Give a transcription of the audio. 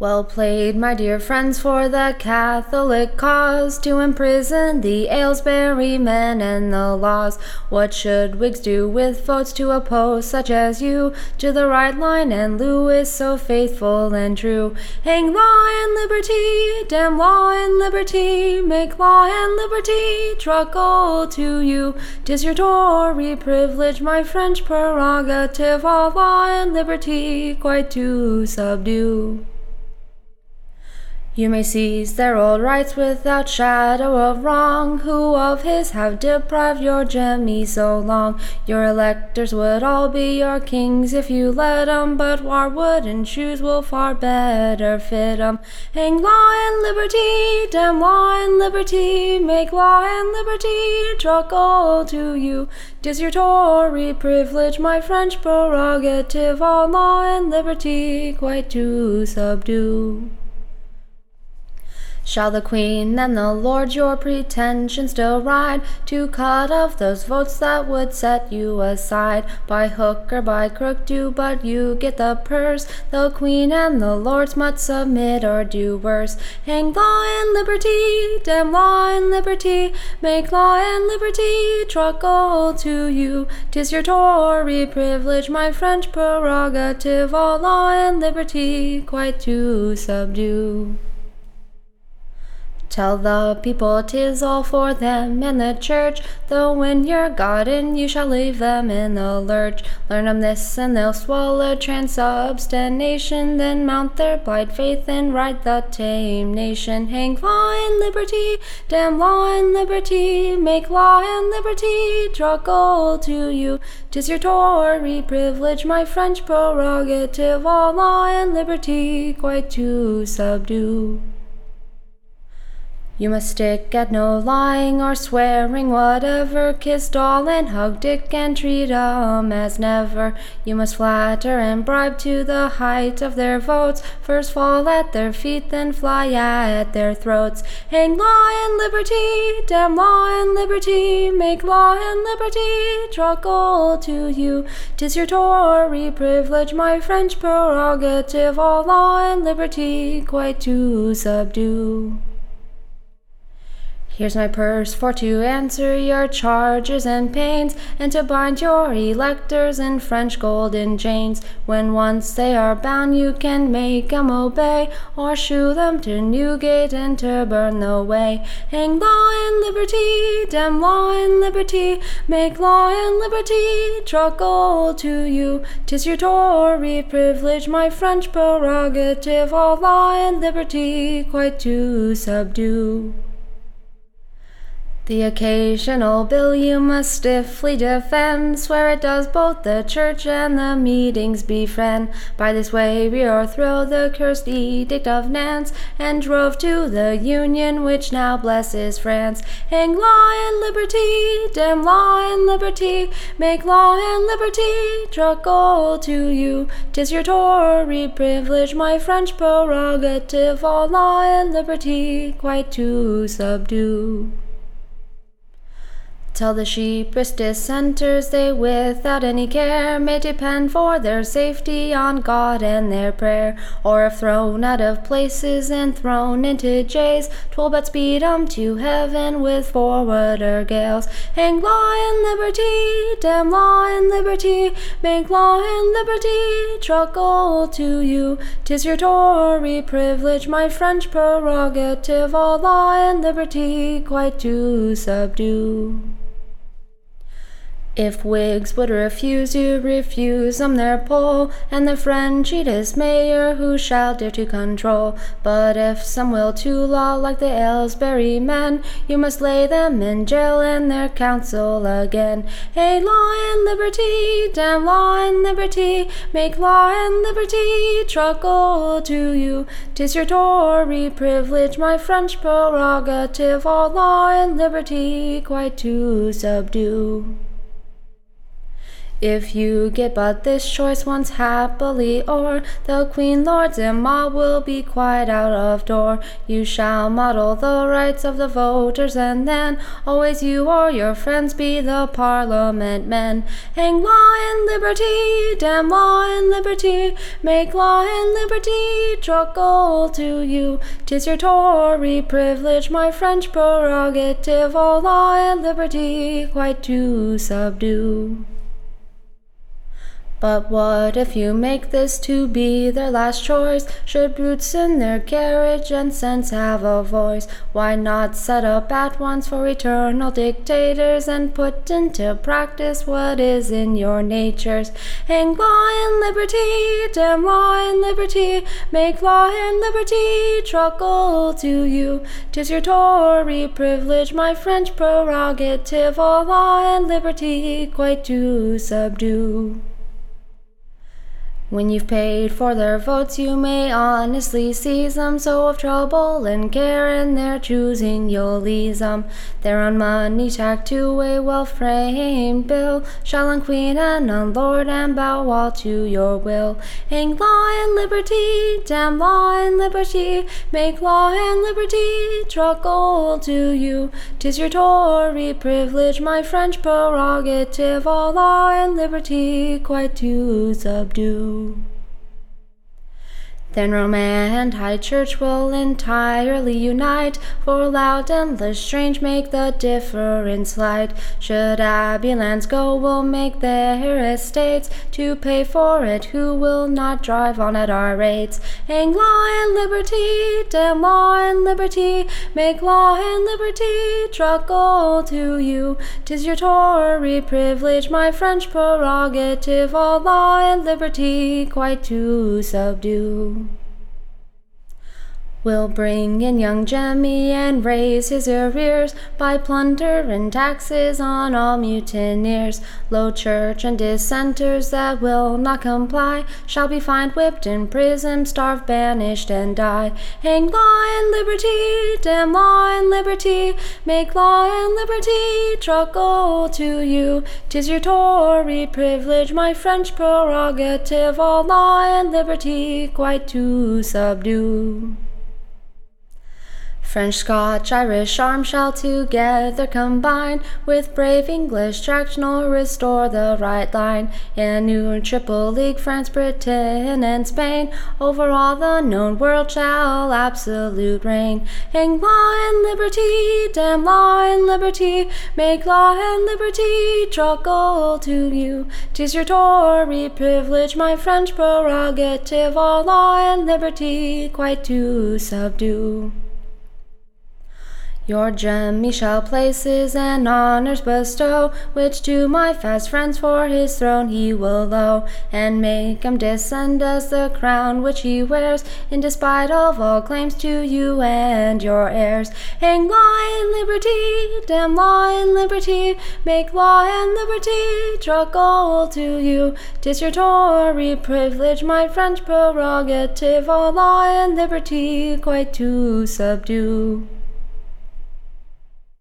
Well played, my dear friends, for the Catholic cause, to imprison the Aylesbury men and the laws. What should Whigs do with votes to oppose such as you to the right line, and Lewis so faithful and true? Hang law and liberty, damn law and liberty, make law and liberty truckle to you. 'Tis your Tory privilege, my French prerogative, all law and liberty quite to subdue. You may seize their old rights without shadow of wrong, who of his have deprived your Jemmy so long. Your electors would all be your kings if you let 'em, but war wooden shoes will far better fit 'em. Hang law and liberty, damn law and liberty, make law and liberty truckle to you. 'Tis your Tory privilege, my French prerogative, all law and liberty quite to subdue. Shall the Queen and the Lords your pretensions still ride, to cut off those votes that would set you aside? By hook or by crook do but you get the purse, the Queen and the Lords must submit or do worse. Hang law and liberty, damn law and liberty, make law and liberty truckle to you. 'Tis your Tory privilege, my French prerogative, all law and liberty quite to subdue. Tell the people 'tis all for them and the church, though when you're gotten you shall leave them in the lurch. Learn 'em this and they'll swallow transubstantiation, then mount their blind faith and ride the tame nation. Hang law and liberty, damn law and liberty, make law and liberty truckle to you. 'Tis your Tory privilege, my French prerogative, all law and liberty quite to subdue. You must stick at no lying or swearing whatever, kiss doll and hug Dick and treat 'em as never. You must flatter and bribe to the height of their votes, first fall at their feet then fly at their throats. Hang law and liberty, damn law and liberty, make law and liberty truckle to you. 'Tis your Tory privilege, my French prerogative, all law and liberty quite to subdue. Here's my purse for to answer your charges and pains, and to bind your electors in French golden chains. When once they are bound you can make 'em obey, or shoe them to Newgate and to burn the way. Hang law and liberty, damn law and liberty, make law and liberty truckle to you. 'Tis your Tory privilege, my French prerogative, all law and liberty quite to subdue. The occasional bill you must stiffly defend, swear it does both the church and the meetings befriend. By this way we o'erthrow the cursed edict of Nantes, and drove to the union which now blesses France. Hang law and liberty, damn law and liberty, make law and liberty truckle to you. 'Tis your Tory privilege, my French prerogative, all law and liberty quite to subdue. Tell the sheepish dissenters they without any care may depend for their safety on God and their prayer, or if thrown out of places and thrown into jails, 'twill but speed 'em to heaven with forwarder gales. Hang law and liberty, damn law and liberty, make law and liberty truckle to you. 'Tis your Tory privilege, my French prerogative, all law and liberty quite to subdue. If Whigs would refuse you, refuse 'em their poll, and the Frenchiest mayor who shall dare to control. But if some will to law like the Aylesbury men, you must lay them in jail and their council again. Hey, law and liberty, damn law and liberty, make law and liberty truckle to you. 'Tis your Tory privilege, my French prerogative, all law and liberty quite to subdue. If you get but this choice once happily o'er, the queen, lords, and mob will be quite out of door. You shall model the rights of the voters, and then always you or your friends be the parliament men. Hang law and liberty, damn law and liberty, make law and liberty truckle to you. 'Tis your Tory privilege, my French prerogative, all law and liberty quite to subdue. But what if you make this to be their last choice? Should brutes in their carriage and sense have a voice? Why not set up at once for eternal dictators and put into practice what is in your natures? Hang law and liberty, damn law and liberty, make law and liberty truckle to you. 'Tis your Tory privilege, my French prerogative, all law and liberty quite to subdue. When you've paid for their votes, you may honestly seize them, so of trouble and care in their choosing you'll ease them. Their own money tacked to a well-framed bill shall unqueen and unlord and bow all to your will. Hang law and liberty, damn law and liberty, make law and liberty truckle to you. 'Tis your Tory privilege, my French prerogative, all law and liberty quite to subdue. Then Rome and High Church will entirely unite, for loud and Lestrange make the difference light. Should abbey lands go, we'll make their estates to pay for it, who will not drive on at our rates. Hang law and liberty, damn law and liberty, make law and liberty truckle to you. 'Tis your Tory privilege, my French prerogative, all law and liberty quite to subdue. We'll bring in young Jemmy and raise his arrears by plunder and taxes on all mutineers. Low church and dissenters that will not comply shall be fined, whipped, imprisoned, starved, banished, and die. Hang law and liberty, damn law and liberty, make law and liberty truckle to you. 'Tis your Tory privilege, my French prerogative, all law and liberty quite to subdue. French, Scotch, Irish arms shall together combine with brave English tract, nor restore the right line. In a new triple league, France, Britain, and Spain, over all the known world shall absolute reign. Hang law and liberty, damn law and liberty, make law and liberty truckle to you. 'Tis your Tory privilege, my French prerogative, all law and liberty quite to subdue. Your Jemmy shall places and honours bestow, which to my fast friends for his throne he will owe, and make him descend as the crown which he wears, in despite of all claims to you and your heirs. Hang law and liberty, damn law and liberty, make law and liberty truckle to you. 'Tis your Tory privilege, my French prerogative, all law and liberty quite to subdue.